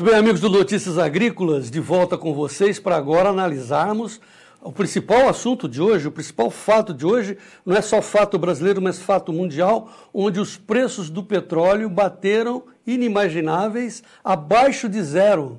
bem, amigos do Notícias Agrícolas, de volta com vocês para agora analisarmos o principal assunto de hoje, o principal fato de hoje, não é só fato brasileiro, mas fato mundial, onde os preços do petróleo bateram inimagináveis abaixo de zero.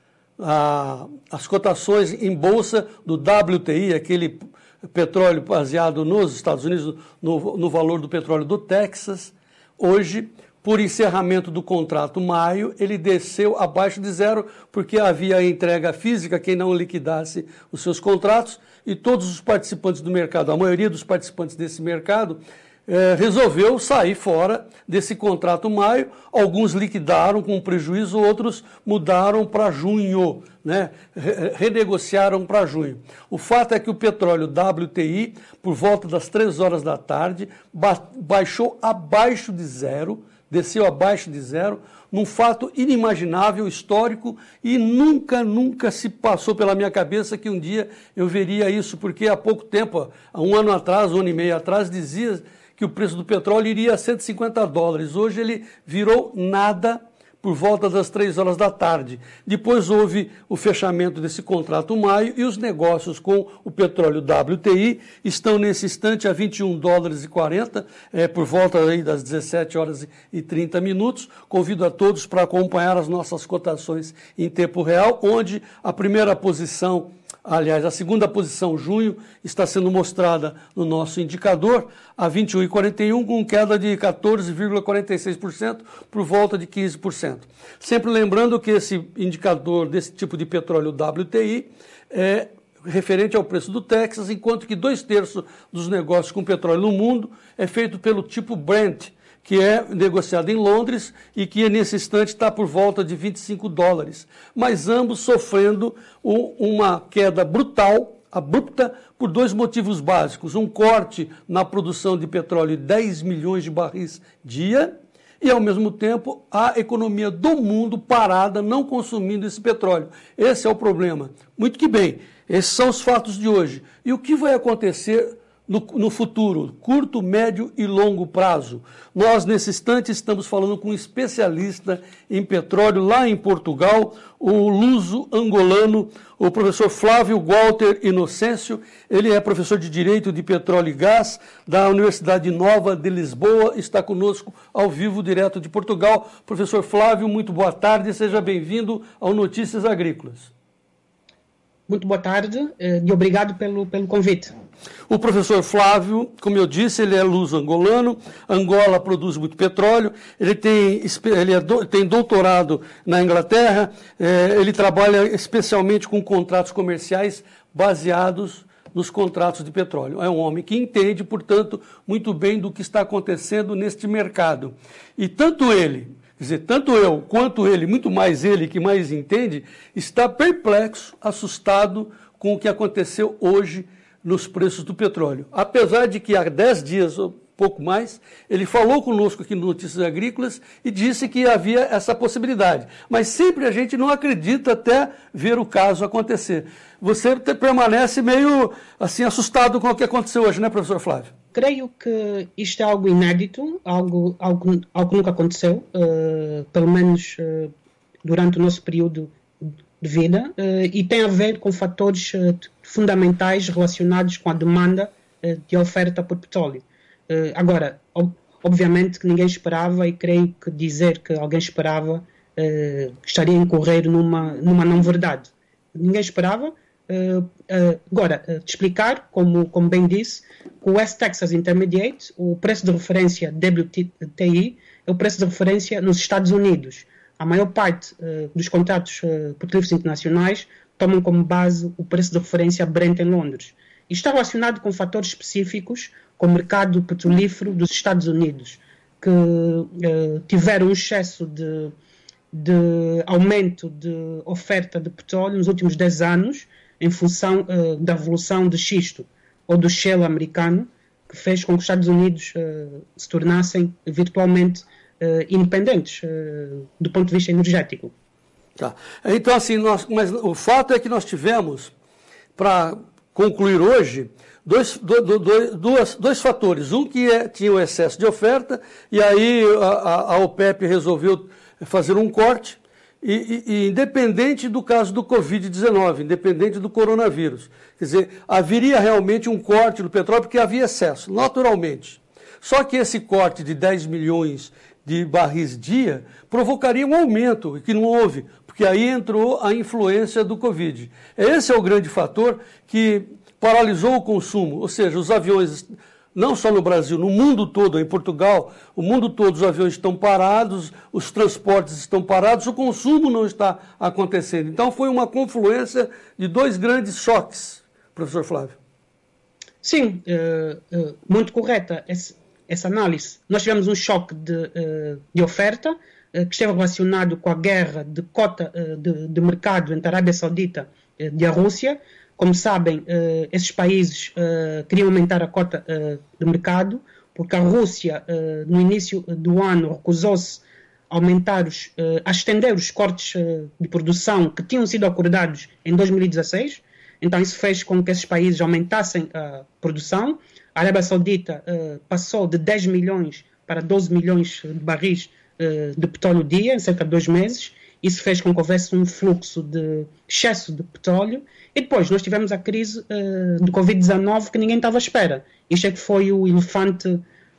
As cotações em bolsa do WTI, aquele petróleo baseado nos Estados Unidos, no valor do petróleo do Texas, hoje, por encerramento do contrato maio, ele desceu abaixo de zero, porque havia entrega física, quem não liquidasse os seus contratos, e todos os participantes do mercado, a maioria dos participantes desse mercado, resolveu sair fora desse contrato maio. Alguns liquidaram com prejuízo, outros mudaram para junho, né? Renegociaram para junho. O fato é que o petróleo WTI, por volta das 3 horas da tarde, baixou abaixo de zero, desceu abaixo de zero, num fato inimaginável, histórico, e nunca se passou pela minha cabeça que um dia eu veria isso, porque há pouco tempo, há um ano atrás, um ano e meio atrás, dizia que o preço do petróleo iria a $150. Hoje ele virou nada por volta das 3 horas da tarde. Depois houve o fechamento desse contrato maio e os negócios com o petróleo WTI estão nesse instante a $21,40, por volta aí das 17 horas e 30 minutos. Convido a todos para acompanhar as nossas cotações em tempo real, onde a primeira posição, aliás, a segunda posição, junho, está sendo mostrada no nosso indicador a 21,41, com queda de 14,46%, por volta de 15%. Sempre lembrando que esse indicador desse tipo de petróleo WTI é referente ao preço do Texas, enquanto que 2/3 dos negócios com petróleo no mundo é feito pelo tipo Brent, que é negociado em Londres e que nesse instante está por volta de $25, mas ambos sofrendo uma queda brutal, abrupta, por 2 motivos básicos: um corte na produção de petróleo de 10 milhões de barris dia e, ao mesmo tempo, a economia do mundo parada, não consumindo esse petróleo. Esse é o problema. Muito que bem, esses são os fatos de hoje. E o que vai acontecer no futuro, curto, médio e longo prazo? Nós, nesse instante, estamos falando com um especialista em petróleo lá em Portugal, o luso-angolano, o professor Flávio Walter Inocêncio. Ele é professor de Direito de Petróleo e Gás da Universidade Nova de Lisboa, está conosco ao vivo, direto de Portugal. Professor Flávio, muito boa tarde, seja bem-vindo ao Notícias Agrícolas. Muito boa tarde e obrigado pelo convite. O professor Flávio, como eu disse, ele é luso-angolano. Angola produz muito petróleo, ele tem doutorado na Inglaterra, ele trabalha especialmente com contratos comerciais baseados nos contratos de petróleo. É um homem que entende, portanto, muito bem do que está acontecendo neste mercado. E tanto ele, quer dizer, tanto eu quanto ele, muito mais ele que mais entende, está perplexo, assustado com o que aconteceu hoje nos preços do petróleo. Apesar de que há 10 dias, ou pouco mais, ele falou conosco aqui no Notícias Agrícolas e disse que havia essa possibilidade. Mas sempre a gente não acredita até ver o caso acontecer. Você permanece meio assim assustado com o que aconteceu hoje, né, professor Flávio? Creio que isto é algo inédito, algo que nunca aconteceu, pelo menos durante o nosso período de vida, e tem a ver com fatores fundamentais relacionados com a demanda de oferta por petróleo. Agora, obviamente que ninguém esperava, e creio que dizer que alguém esperava estaria a incorrer numa não-verdade. Ninguém esperava. Agora, explicar, como bem disse, que o West Texas Intermediate, o preço de referência WTI, é o preço de referência nos Estados Unidos. A maior parte dos contratos petrolíferos internacionais tomam como base o preço de referência Brent em Londres. Isto está relacionado com fatores específicos, com o mercado petrolífero dos Estados Unidos, que tiveram um excesso de aumento de oferta de petróleo nos últimos 10 anos, em função da revolução de xisto, ou do shale americano, que fez com que os Estados Unidos se tornassem virtualmente independentes do ponto de vista energético. Tá. Então, assim, mas o fato é que nós tivemos, para concluir hoje, dois fatores. Um que tinha o excesso de oferta, e aí a OPEP resolveu fazer um corte, e independente do caso do Covid-19, independente do coronavírus. Quer dizer, haveria realmente um corte do petróleo porque havia excesso, naturalmente. Só que esse corte de 10 milhões de barris dia provocaria um aumento, que não houve, porque aí entrou a influência do Covid. Esse é o grande fator que paralisou o consumo, ou seja, os aviões, não só no Brasil, no mundo todo, em Portugal, o mundo todo os aviões estão parados, os transportes estão parados, o consumo não está acontecendo. Então foi uma confluência de dois grandes choques, professor Flávio. Sim, muito correta essa análise. Nós tivemos um choque de oferta que esteve relacionado com a guerra de cota de mercado entre a Arábia Saudita e a Rússia. Como sabem, esses países queriam aumentar a cota de mercado, porque a Rússia, no início do ano, recusou-se a estender os cortes de produção que tinham sido acordados em 2016. Então, isso fez com que esses países aumentassem a produção. A Arábia Saudita passou de 10 milhões para 12 milhões de barris de petróleo dia, em cerca de 2 meses. Isso fez com que houvesse um fluxo de excesso de petróleo. E depois nós tivemos a crise do Covid-19 que ninguém estava à espera. Isto é que foi o elefante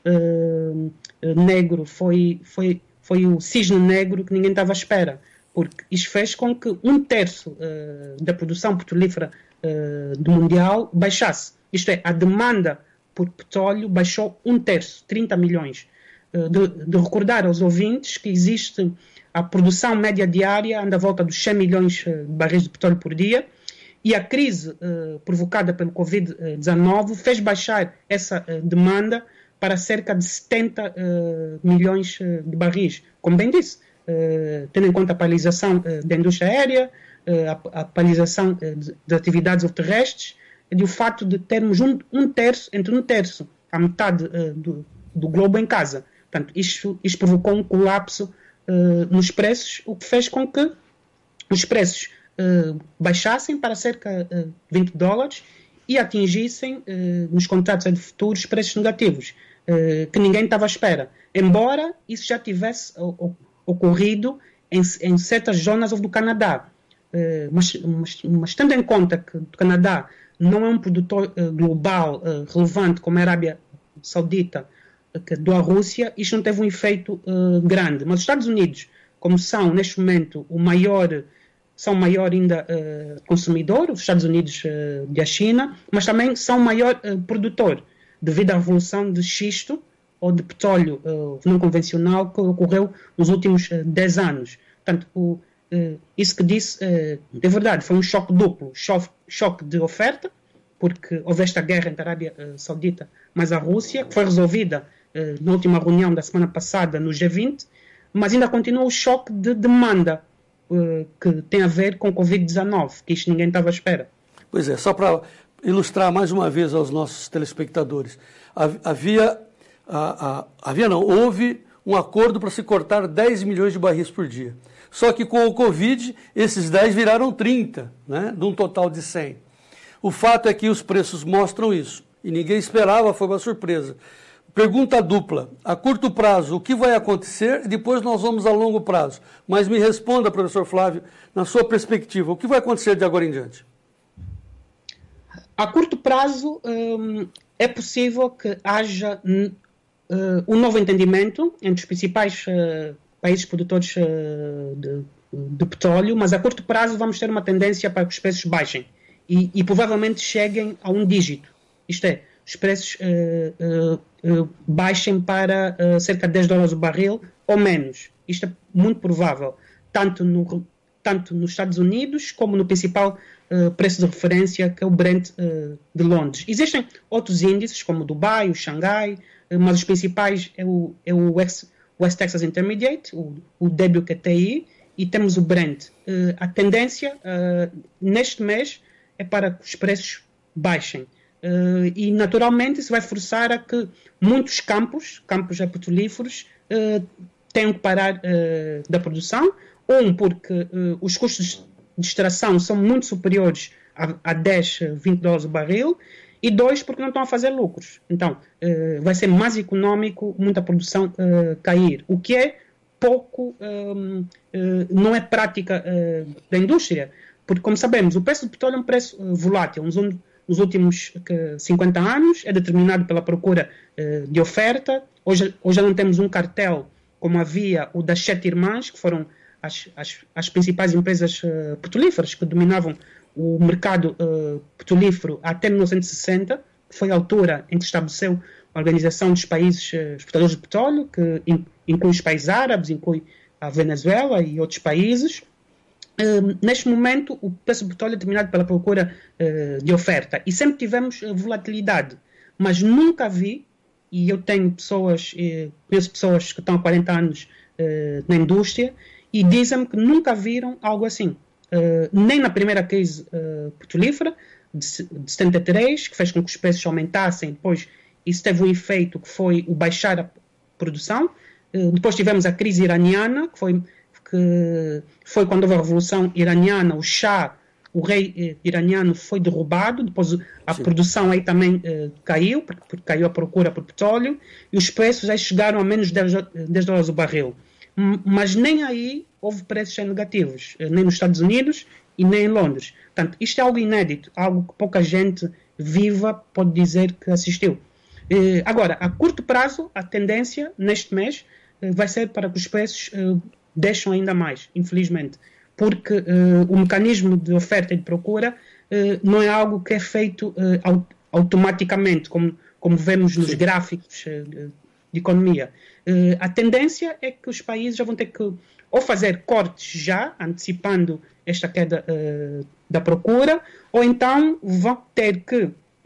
negro, foi o cisne negro que ninguém estava à espera. Porque isto fez com que 1/3 da produção petrolífera do mundial baixasse. Isto é, a demanda por petróleo baixou 1/3, 30 milhões. De recordar aos ouvintes que existe a produção média diária anda à volta dos 100 milhões de barris de petróleo por dia e a crise provocada pelo Covid-19 fez baixar essa demanda para cerca de 70 milhões de barris. Como bem disse, tendo em conta a paralisação da indústria aérea, a paralisação de atividades terrestres, e o fato de termos entre 1/3 a metade do globo em casa. Portanto, isto provocou um colapso nos preços, o que fez com que os preços baixassem para cerca de $20 e atingissem nos contratos de futuros preços negativos, que ninguém estava à espera. Embora isso já tivesse ocorrido em certas zonas do Canadá. Mas tendo em conta que o Canadá não é um produtor global relevante como a Arábia Saudita da Rússia, isto não teve um efeito grande. Mas os Estados Unidos, como são neste momento são o maior ainda consumidor, os Estados Unidos da China, mas também são o maior produtor, devido à revolução de xisto ou de petróleo não convencional que ocorreu nos últimos 10 anos. Portanto, isso que disse é verdade, foi um choque duplo, choque de oferta, porque houve esta guerra entre a Arábia Saudita mais a Rússia, que foi resolvida na última reunião da semana passada no G20, mas ainda continua o choque de demanda que tem a ver com o Covid-19, que isto ninguém estava à espera. Pois é, só para ilustrar mais uma vez aos nossos telespectadores, houve um acordo para se cortar 10 milhões de barris por dia. Só que com o Covid, esses 10 viraram 30, né, de um total de 100. O fato é que os preços mostram isso, e ninguém esperava, foi uma surpresa. Pergunta dupla, a curto prazo, o que vai acontecer? E depois nós vamos a longo prazo. Mas me responda, professor Flávio, na sua perspectiva, o que vai acontecer de agora em diante? A curto prazo, é possível que haja um novo entendimento entre os principais países produtores de petróleo, mas a curto prazo vamos ter uma tendência para que os preços baixem e provavelmente cheguem a um dígito. Isto é, os preços baixem para cerca de $10 o barril ou menos. Isto é muito provável, tanto nos Estados Unidos como no principal preço de referência, que é o Brent de Londres. Existem outros índices, como o Dubai, o Xangai, mas os principais é o West Texas Intermediate, o WTI, e temos o Brent. A tendência neste mês é para que os preços baixem. E naturalmente isso vai forçar a que muitos campos petrolíferos tenham que parar da produção, porque os custos de extração são muito superiores a 10, $20 o barril, e 2, porque não estão a fazer lucros. Então, vai ser mais económico muita produção cair, o que é pouco, não é prática da indústria, porque, como sabemos, o preço do petróleo é um preço volátil. Nos últimos 50 anos é determinado pela procura de oferta. Hoje já não temos um cartel como havia o das 7 irmãs, que foram as principais empresas petrolíferas que dominavam o mercado petrolífero até 1960, que foi a altura em que estabeleceu a Organização dos Países Exportadores de Petróleo, que inclui os países árabes, inclui a Venezuela e outros países. Neste momento, o preço do petróleo é determinado pela procura de oferta e sempre tivemos volatilidade, mas nunca vi, e eu conheço pessoas que estão há 40 anos na indústria e dizem-me que nunca viram algo assim. Nem na primeira crise petrolífera de 73, que fez com que os preços aumentassem, depois isso teve um efeito que foi o baixar a produção. Depois tivemos a crise iraniana, que foi quando houve a Revolução Iraniana, o Shah, o rei iraniano, foi derrubado, depois a produção aí também caiu, porque caiu a procura por petróleo, e os preços aí chegaram a menos de $10 o barril. Mas nem aí houve preços negativos, nem nos Estados Unidos e nem em Londres. Portanto, isto é algo inédito, algo que pouca gente viva pode dizer que assistiu. Agora, a curto prazo, a tendência neste mês vai ser para que os preços deixem ainda mais, infelizmente, porque o mecanismo de oferta e de procura não é algo que é feito automaticamente, como vemos nos gráficos de economia. A tendência é que os países já vão ter que ou fazer cortes já, antecipando esta queda da procura, ou então vão ter que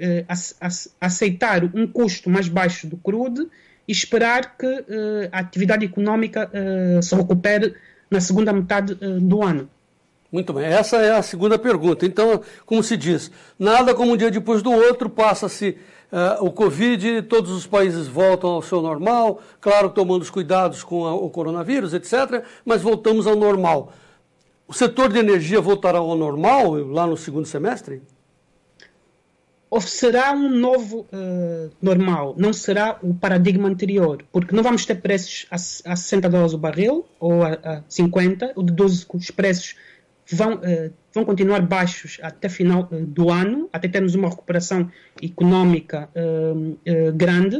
aceitar um custo mais baixo do crudo e esperar que a atividade económica se recupere na segunda metade do ano. Muito bem, essa é a segunda pergunta. Então, como se diz, nada como um dia depois do outro, passa-se o Covid, todos os países voltam ao seu normal, claro, tomando os cuidados com o coronavírus, etc., mas voltamos ao normal. O setor de energia voltará ao normal lá no segundo semestre? Ou será um novo normal, não será o paradigma anterior, porque não vamos ter preços a $60 o barril ou a 50, ou deduzo que os preços vão continuar baixos até final do ano, até termos uma recuperação económica grande.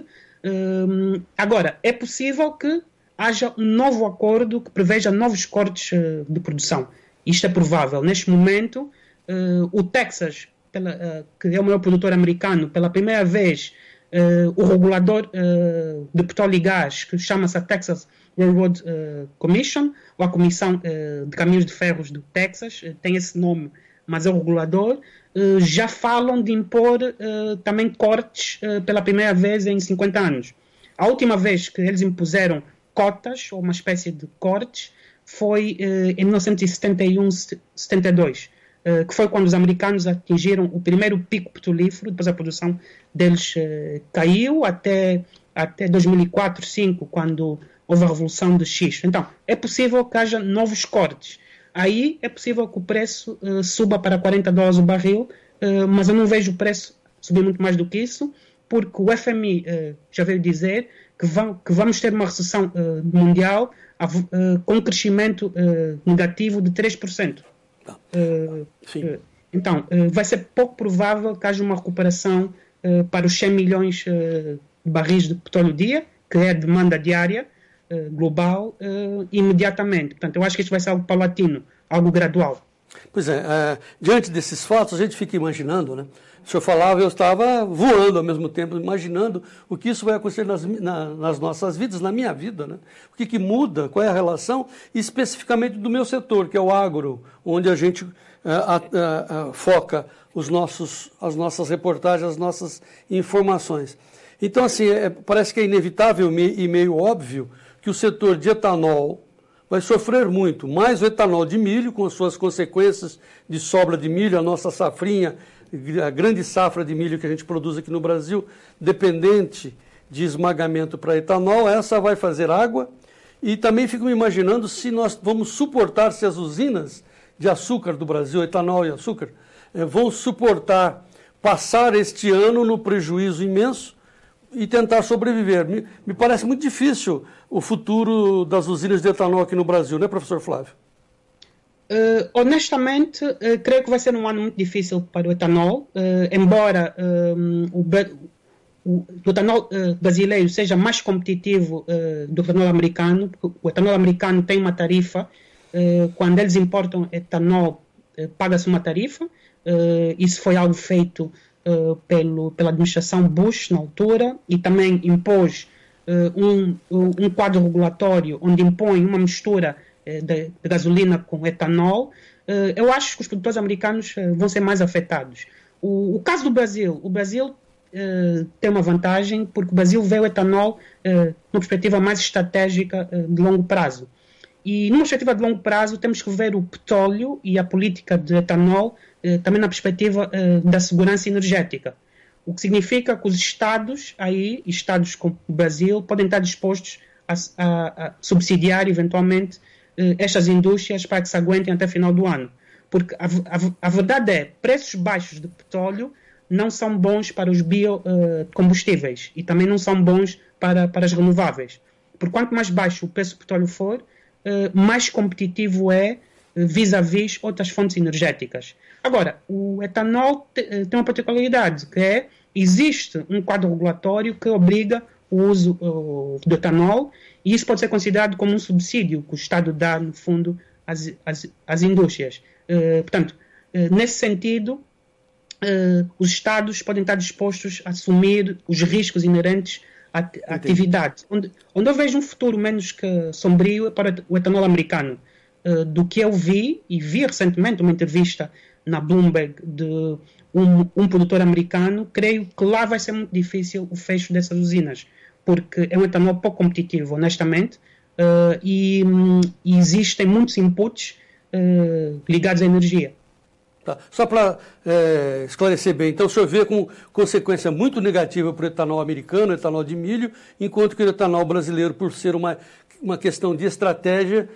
Agora, é possível que haja um novo acordo que preveja novos cortes de produção. Isto é provável. Neste momento, o Texas, que é o maior produtor americano, pela primeira vez, o regulador de petróleo e gás, que chama-se a Texas Railroad Commission, ou a Comissão de Caminhos de Ferros do Texas, tem esse nome, mas é o regulador, já falam de impor também cortes pela primeira vez em 50 anos. A última vez que eles impuseram cotas, ou uma espécie de cortes, foi em 1971-72, que foi quando os americanos atingiram o primeiro pico petrolífero, depois a produção deles caiu até 2004-2005, quando houve a revolução de xisto. Então, é possível que haja novos cortes. Aí é possível que o preço suba para $40 o barril, mas eu não vejo o preço subir muito mais do que isso, porque o FMI já veio dizer que vamos ter uma recessão mundial com um crescimento negativo de 3%. Então, vai ser pouco provável que haja uma recuperação para os 100 milhões de barris de petróleo dia, que é a demanda diária global, imediatamente. Portanto, eu acho que isto vai ser algo paulatino, algo gradual. Pois é, diante desses fatos, a gente fica imaginando, né? O senhor falava, eu estava voando ao mesmo tempo, imaginando o que isso vai acontecer nas nossas vidas, na minha vida, né? O que muda, qual é a relação, especificamente do meu setor, que é o agro, onde a gente foca as nossas reportagens, as nossas informações. Então, assim, parece que é inevitável e meio óbvio que o setor de etanol vai sofrer muito, mais o etanol de milho, com as suas consequências de sobra de milho, a nossa safrinha, a grande safra de milho que a gente produz aqui no Brasil, dependente de esmagamento para etanol, essa vai fazer água. E também fico me imaginando se nós vamos suportar, se as usinas de açúcar do Brasil, etanol e açúcar, vão suportar passar este ano no prejuízo imenso, e tentar sobreviver. Me parece muito difícil o futuro das usinas de etanol aqui no Brasil, né, professor Flávio? Honestamente, creio que vai ser um ano muito difícil para o etanol, embora o etanol brasileiro seja mais competitivo do etanol americano, porque o etanol americano tem uma tarifa, quando eles importam etanol, paga-se uma tarifa, isso foi algo feito pela administração Bush na altura, e também impôs um quadro regulatório onde impõe uma mistura de gasolina com etanol. Eu acho que os produtores americanos vão ser mais afetados. O caso do Brasil, o Brasil tem uma vantagem porque o Brasil vê o etanol numa perspectiva mais estratégica de longo prazo. E numa perspectiva de longo prazo temos que ver o petróleo e a política de etanol também na perspectiva da segurança energética. O que significa que os estados como o Brasil, podem estar dispostos a subsidiar eventualmente estas indústrias para que se aguentem até o final do ano. Porque a verdade é, preços baixos de petróleo não são bons para os biocombustíveis e também não são bons para as renováveis. Por quanto mais baixo o preço do petróleo for, mais competitivo é vis-à-vis outras fontes energéticas. Agora, o etanol tem uma particularidade, que é, existe um quadro regulatório que obriga o uso do etanol, e isso pode ser considerado como um subsídio que o Estado dá, no fundo, às indústrias. Portanto, nesse sentido, os Estados podem estar dispostos a assumir os riscos inerentes à atividade. Onde eu vejo um futuro menos que sombrio é para o etanol americano. Do que eu vi recentemente uma entrevista na Bloomberg de um produtor americano, creio que lá vai ser muito difícil o fecho dessas usinas, porque é um etanol pouco competitivo, honestamente, e existem muitos inputs ligados à energia. Tá. Só para esclarecer bem, então o senhor vê com consequência muito negativa para o etanol americano, o etanol de milho, enquanto que o etanol brasileiro, por ser uma questão de estratégia,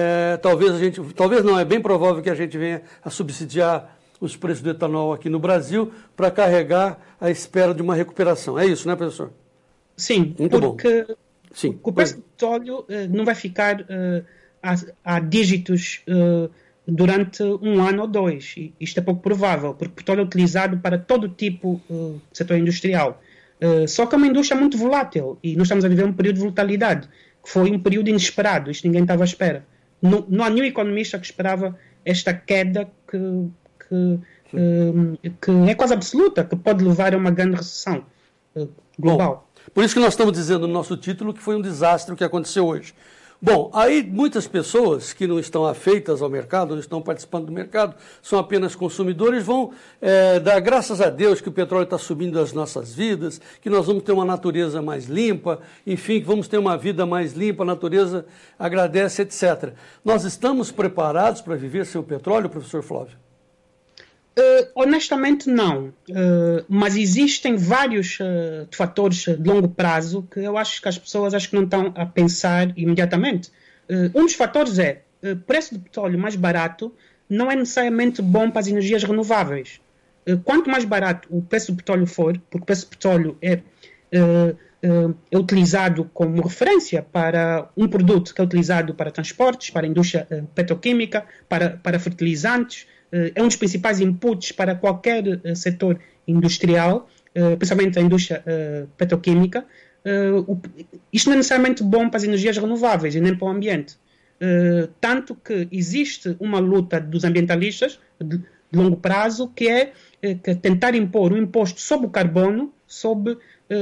talvez não, é bem provável que a gente venha a subsidiar os preços do etanol aqui no Brasil para carregar à espera de uma recuperação. É isso, né, professor? Sim, muito porque bom. Sim. O preço do petróleo não vai ficar a dígitos durante um ano ou dois. E isto é pouco provável, porque o petróleo é utilizado para todo tipo de setor industrial. Só que é uma indústria muito volátil e nós estamos a viver um período de volatilidade, que foi um período inesperado, isto ninguém estava à espera. Não há nenhum economista que esperava esta queda que é quase absoluta, que pode levar a uma grande recessão global. Bom, por isso que nós estamos dizendo no nosso título que foi um desastre o que aconteceu hoje. Bom, aí muitas pessoas que não estão afeitas ao mercado, não estão participando do mercado, são apenas consumidores, vão dar graças a Deus que o petróleo está subindo as nossas vidas, que nós vamos ter uma natureza mais limpa, enfim, que vamos ter uma vida mais limpa, a natureza agradece, etc. Nós estamos preparados para viver sem o petróleo, professor Flávio? Honestamente não, mas existem vários fatores de longo prazo que eu acho que as pessoas não estão a pensar imediatamente. Um dos fatores é o preço do petróleo mais barato não é necessariamente bom para as energias renováveis. Quanto mais barato o preço do petróleo for, porque o preço do petróleo é utilizado como referência para um produto que é utilizado para transportes, para a indústria petroquímica, para fertilizantes, é um dos principais inputs para qualquer setor industrial, principalmente a indústria petroquímica. Isto não é necessariamente bom para as energias renováveis e nem para o ambiente. Tanto que existe uma luta dos ambientalistas de longo prazo que é tentar impor um imposto sobre o carbono, sobre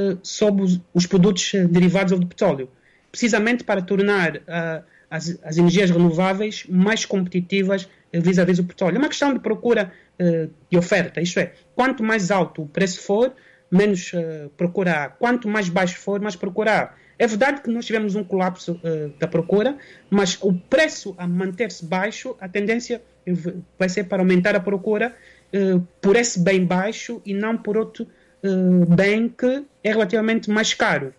os produtos derivados do petróleo, precisamente para tornar as energias renováveis mais competitivas vis-à-vis o petróleo. É uma questão de procura e oferta, isto é, quanto mais alto o preço for, menos procura há. Quanto mais baixo for, mais procura há. É verdade que nós tivemos um colapso da procura, mas o preço a manter-se baixo, a tendência vai ser para aumentar a procura por esse bem baixo e não por outro bem que é relativamente mais caro.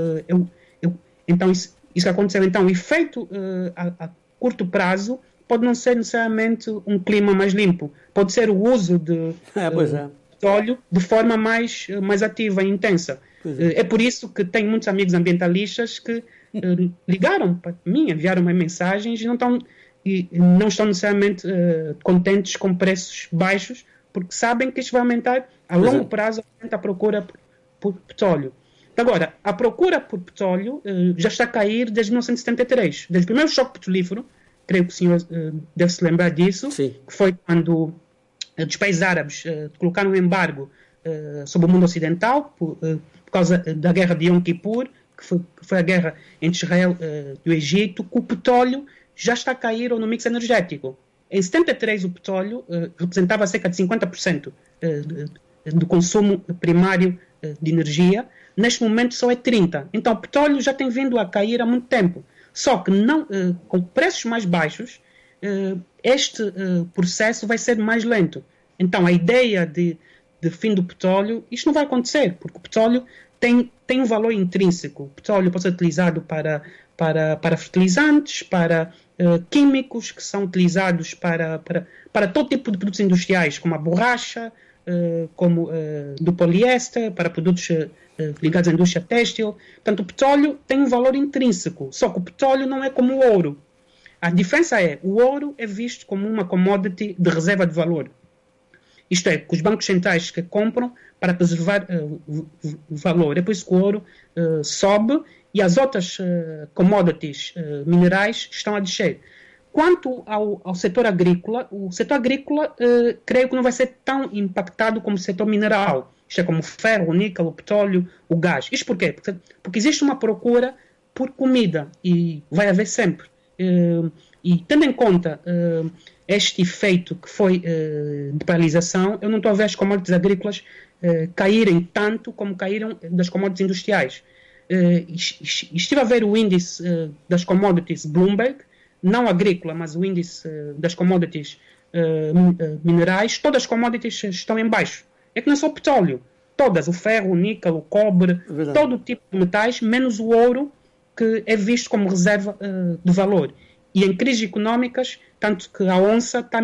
Então, isso que aconteceu. Então, o efeito a curto prazo pode não ser necessariamente um clima mais limpo. Pode ser o uso de petróleo de forma mais ativa e intensa. É por isso que tenho muitos amigos ambientalistas que ligaram para mim, enviaram-me mensagens e não estão necessariamente contentes com preços baixos, porque sabem que isto vai aumentar a longo prazo, aumenta a procura por petróleo. Agora, a procura por petróleo já está a cair desde 1973, desde o primeiro choque petrolífero. Creio que o senhor deve se lembrar disso. Sim. Que foi quando os países árabes colocaram um embargo sobre o mundo ocidental por causa da guerra de Yom Kippur, que foi a guerra entre Israel e o Egito, que o petróleo já está a cair no mix energético. Em 73, o petróleo representava cerca de 50% do consumo primário de energia. Neste momento só é 30%. Então o petróleo já tem vindo a cair há muito tempo. Só que não, com preços mais baixos, este processo vai ser mais lento. Então a ideia de fim do petróleo, isto não vai acontecer, porque o petróleo tem um valor intrínseco. O petróleo pode ser utilizado para fertilizantes, para químicos que são utilizados para todo tipo de produtos industriais, como a borracha, como do poliéster, para produtos ligados à indústria têxtil. Portanto, o petróleo tem um valor intrínseco, só que o petróleo não é como o ouro. A diferença é, o ouro é visto como uma commodity de reserva de valor. Isto é, que os bancos centrais que compram para preservar o valor. É por isso que o ouro sobe e as outras commodities minerais estão a descer. Quanto ao setor agrícola, o setor agrícola creio que não vai ser tão impactado como o setor mineral. Isto é, como o ferro, o níquel, o petróleo, o gás. Isto por quê? Porque existe uma procura por comida e vai haver sempre. E tendo em conta este efeito que foi de paralisação, eu não estou a ver as commodities agrícolas caírem tanto como caíram das commodities industriais. Estive a ver o índice das commodities Bloomberg, não agrícola, mas o índice das commodities minerais. Todas as commodities estão em baixo. É que não é só o petróleo. Todas, o ferro, o níquel, o cobre, todo tipo de metais, menos o ouro, que é visto como reserva de valor. E em crises económicas, tanto que a onça está a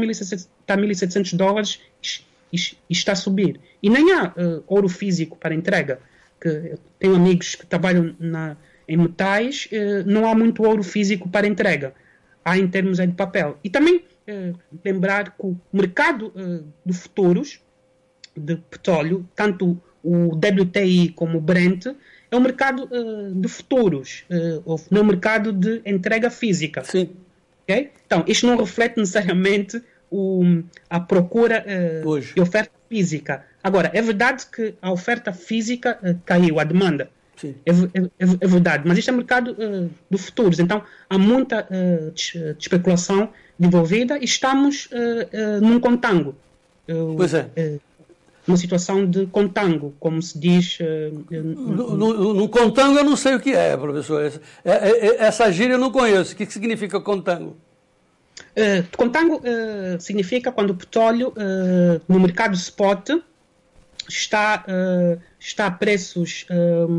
$1.700 e está a subir. E nem há ouro físico para entrega. Que tenho amigos que trabalham em metais, não há muito ouro físico para entrega. Há em termos de papel. E também lembrar que o mercado de futuros de petróleo, tanto o WTI como o Brent, é um mercado de futuros, não é um mercado de entrega física. Sim. Okay? Então, isto não reflete necessariamente a procura e oferta física. Agora, é verdade que a oferta física caiu, a demanda. Sim. É verdade, mas isto é mercado de futuros, então há muita especulação envolvida e estamos num contango. Pois é. Uma situação de contango, como se diz. No contango eu não sei o que é, professor. Essa gíria eu não conheço. O que significa contango? Contango significa quando o petróleo no mercado spot está a preços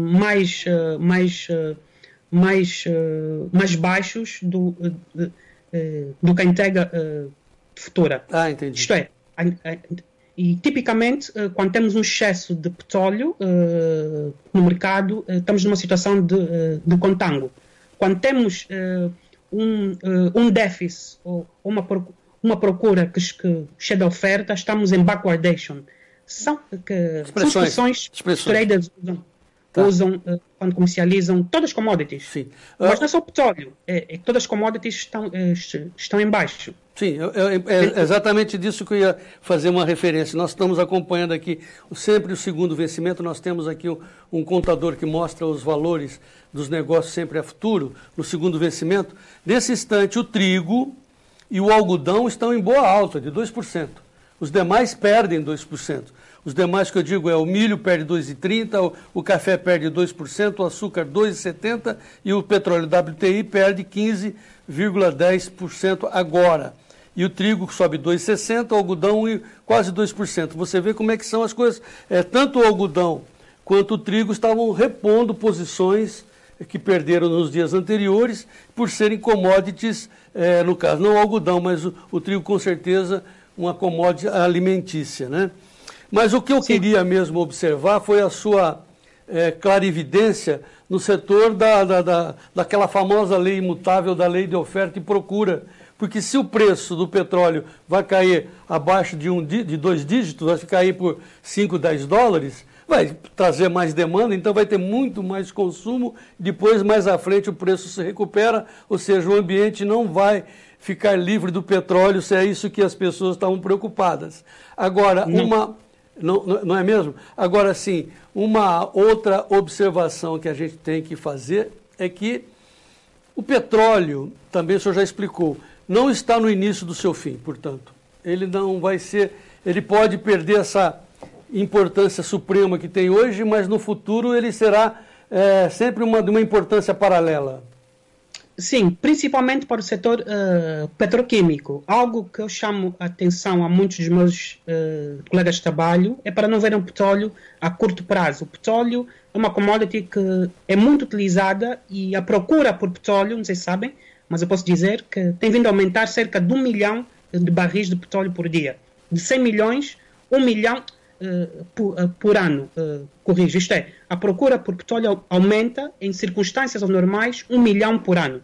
mais baixos do que a entrega futura. Entendi. Isto é, e tipicamente quando temos um excesso de petróleo no mercado, estamos numa situação de contango. Quando temos um déficit ou uma procura que chega à oferta, estamos em backwardation. São expressões que os traders usam quando comercializam todas as commodities. Sim. Mas não é só o petróleo, é que todas as commodities estão em baixo. Sim, é exatamente disso que eu ia fazer uma referência. Nós estamos acompanhando aqui sempre o segundo vencimento, nós temos aqui um contador que mostra os valores dos negócios sempre a futuro, no segundo vencimento. Nesse instante, o trigo e o algodão estão em boa alta, de 2%. Os demais perdem 2%. Os demais que eu digo o milho perde 2,30%, o café perde 2%, o açúcar 2,70% e o petróleo WTI perde 15,10% agora. E o trigo sobe 2,60%, o algodão quase 2%. Você vê como é que são as coisas. Tanto o algodão quanto o trigo estavam repondo posições que perderam nos dias anteriores por serem commodities, no caso, não o algodão, mas o trigo com certeza uma commodity alimentícia, né? Mas o que eu queria mesmo observar foi a sua clarividência no setor daquela famosa lei imutável, da lei de oferta e procura. Porque se o preço do petróleo vai cair abaixo de 2 dígitos, vai cair por 5, 10 dólares, vai trazer mais demanda, então vai ter muito mais consumo, depois mais à frente o preço se recupera, ou seja, o ambiente não vai ficar livre do petróleo, se é isso que as pessoas estavam preocupadas. Agora, não é mesmo? Agora, sim, uma outra observação que a gente tem que fazer é que o petróleo, também o senhor já explicou, não está no início do seu fim, portanto. Ele não vai ser, ele pode perder essa importância suprema que tem hoje, mas no futuro ele será sempre de uma importância paralela. Sim, principalmente para o setor petroquímico. Algo que eu chamo a atenção a muitos dos meus colegas de trabalho é para não verem o petróleo a curto prazo. O petróleo é uma commodity que é muito utilizada e a procura por petróleo, não sei se sabem, mas eu posso dizer que tem vindo a aumentar cerca de 1 milhão de barris de petróleo por dia. De 100 milhões, 1 milhão por ano, corrijo. Isto é, a procura por petróleo aumenta em circunstâncias normais 1 milhão por ano.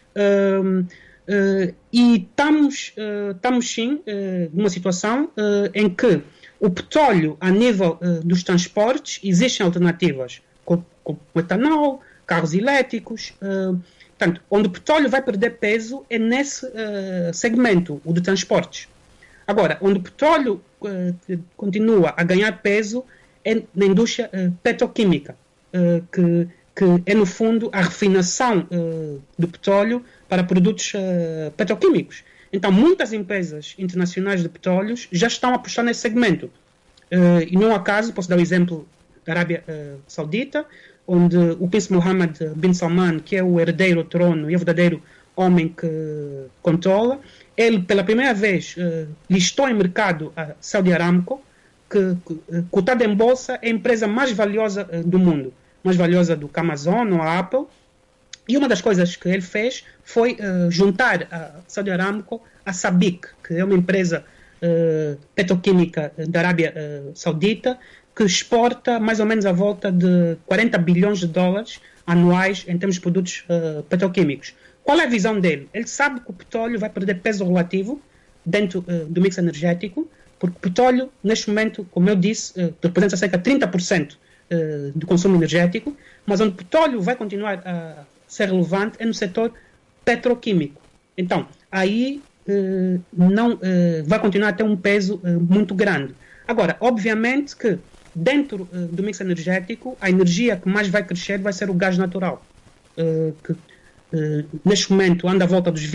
E estamos sim numa situação em que o petróleo, a nível dos transportes, existem alternativas, como etanol, carros elétricos. Portanto, onde o petróleo vai perder peso é nesse segmento, o de transportes. Agora, onde o petróleo continua a ganhar peso é na indústria petroquímica, que é, no fundo, a refinação do petróleo para produtos petroquímicos. Então, muitas empresas internacionais de petróleos já estão a apostar nesse segmento. E não acaso, posso dar o exemplo da Arábia Saudita, onde o príncipe Mohammed bin Salman, que é o herdeiro ao trono e é o verdadeiro homem que controla, ele, pela primeira vez, listou em mercado a Saudi Aramco, que cotada em bolsa é a empresa mais valiosa do mundo, mais valiosa do que a Amazon ou a Apple. E uma das coisas que ele fez foi juntar a Saudi Aramco à SABIC, que é uma empresa petroquímica da Arábia Saudita, que exporta mais ou menos à volta de 40 bilhões de dólares anuais em termos de produtos petroquímicos. Qual é a visão dele? Ele sabe que o petróleo vai perder peso relativo dentro do mix energético, porque o petróleo, neste momento, como eu disse, representa cerca de 30% do consumo energético, mas onde o petróleo vai continuar a ser relevante é no setor petroquímico. Então, aí não vai continuar a ter um peso muito grande. Agora, obviamente que dentro do mix energético, a energia que mais vai crescer vai ser o gás natural, que neste momento anda à volta dos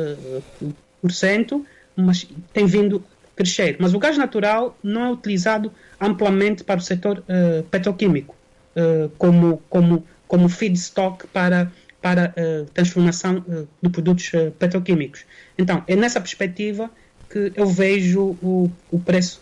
20%, mas tem vindo a crescer. Mas o gás natural não é utilizado amplamente para o setor petroquímico, como feedstock para transformação de produtos petroquímicos. Então, é nessa perspectiva que eu vejo o preço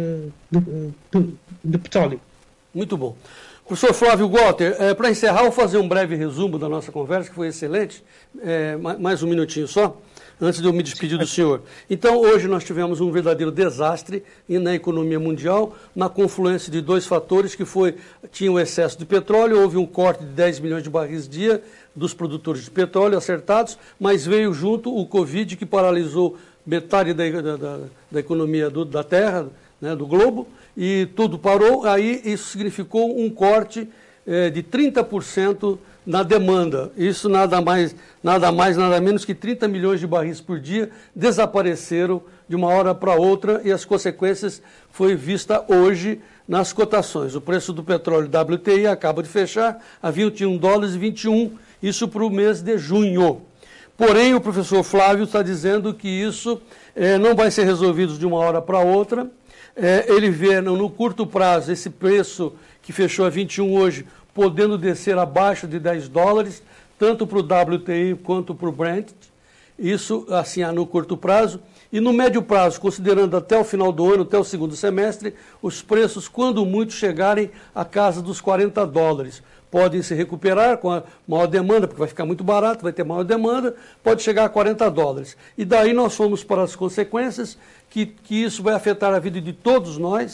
do petróleo. Muito bom. Professor Flávio Walter, para encerrar, eu vou fazer um breve resumo da nossa conversa, que foi excelente, mais um minutinho só, antes de eu me despedir do senhor. Então, hoje nós tivemos um verdadeiro desastre na economia mundial, na confluência de dois fatores, que tinha o excesso de petróleo, houve um corte de 10 milhões de barris dia dos produtores de petróleo acertados, mas veio junto o Covid, que paralisou metade da economia da Terra, né, do globo, e tudo parou. Aí isso significou um corte de 30% na demanda. Isso nada menos que 30 milhões de barris por dia desapareceram de uma hora para outra, e as consequências foi vista hoje nas cotações. O preço do petróleo WTI acaba de fechar a $21,21, isso para o mês de junho. Porém, o professor Flávio está dizendo que isso não vai ser resolvido de uma hora para outra. Ele vê no curto prazo esse preço que fechou a 21 hoje podendo descer abaixo de $10, tanto para o WTI quanto para o Brent. Isso assim no curto prazo. E no médio prazo, considerando até o final do ano, até o segundo semestre, os preços, quando muito, chegarem à casa dos $40. Podem se recuperar com a maior demanda, porque vai ficar muito barato, vai ter maior demanda, pode chegar a $40. E daí nós fomos para as consequências, que isso vai afetar a vida de todos nós,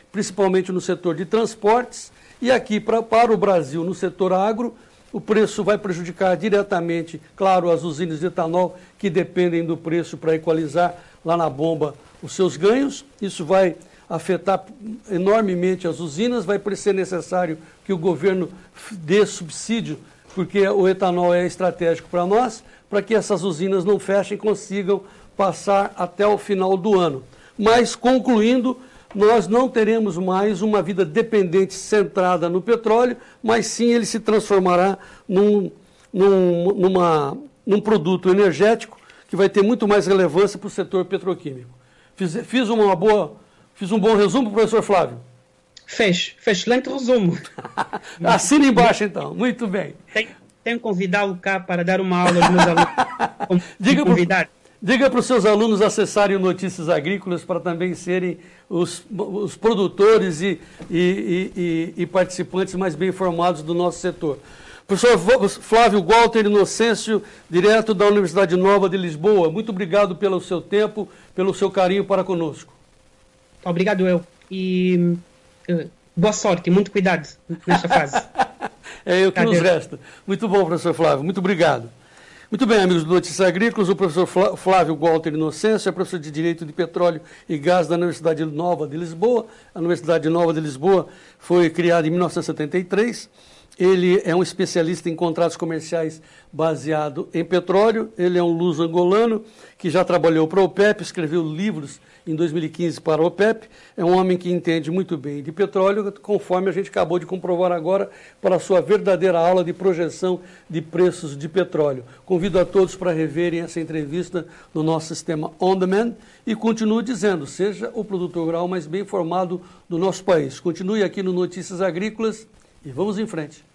principalmente no setor de transportes, e aqui para o Brasil, no setor agro, o preço vai prejudicar diretamente, claro, as usinas de etanol, que dependem do preço para equalizar lá na bomba os seus ganhos. Isso vai afetar enormemente as usinas, vai ser necessário que o governo dê subsídio, porque o etanol é estratégico para nós, para que essas usinas não fechem e consigam passar até o final do ano. Mas, concluindo, nós não teremos mais uma vida dependente centrada no petróleo, mas sim ele se transformará num produto energético que vai ter muito mais relevância para o setor petroquímico. Fiz um bom resumo, professor Flávio? Fez excelente resumo. Assina embaixo, então. Muito bem. Tenho que convidá-lo cá para dar uma aula aos meus alunos. Diga para os seus alunos acessarem o Notícias Agrícolas para também serem os produtores e participantes mais bem informados do nosso setor. Professor Flávio Walter Inocêncio, direto da Universidade Nova de Lisboa, muito obrigado pelo seu tempo, pelo seu carinho para conosco. Obrigado eu. E boa sorte, muito cuidado nesta fase. É o que nos resta. Muito bom, professor Flávio, muito obrigado. Muito bem, amigos do Notícias Agrícolas, o professor Flávio Walter Inocêncio é professor de Direito de Petróleo e Gás da Universidade Nova de Lisboa. A Universidade Nova de Lisboa foi criada em 1973. Ele é um especialista em contratos comerciais baseado em petróleo. Ele é um luso-angolano que já trabalhou para a OPEP, escreveu livros em 2015 para a OPEP. É um homem que entende muito bem de petróleo, conforme a gente acabou de comprovar agora para a sua verdadeira aula de projeção de preços de petróleo. Convido a todos para reverem essa entrevista no nosso sistema On Demand e continuo dizendo, seja o produtor rural mais bem informado do nosso país. Continue aqui no Notícias Agrícolas e vamos em frente.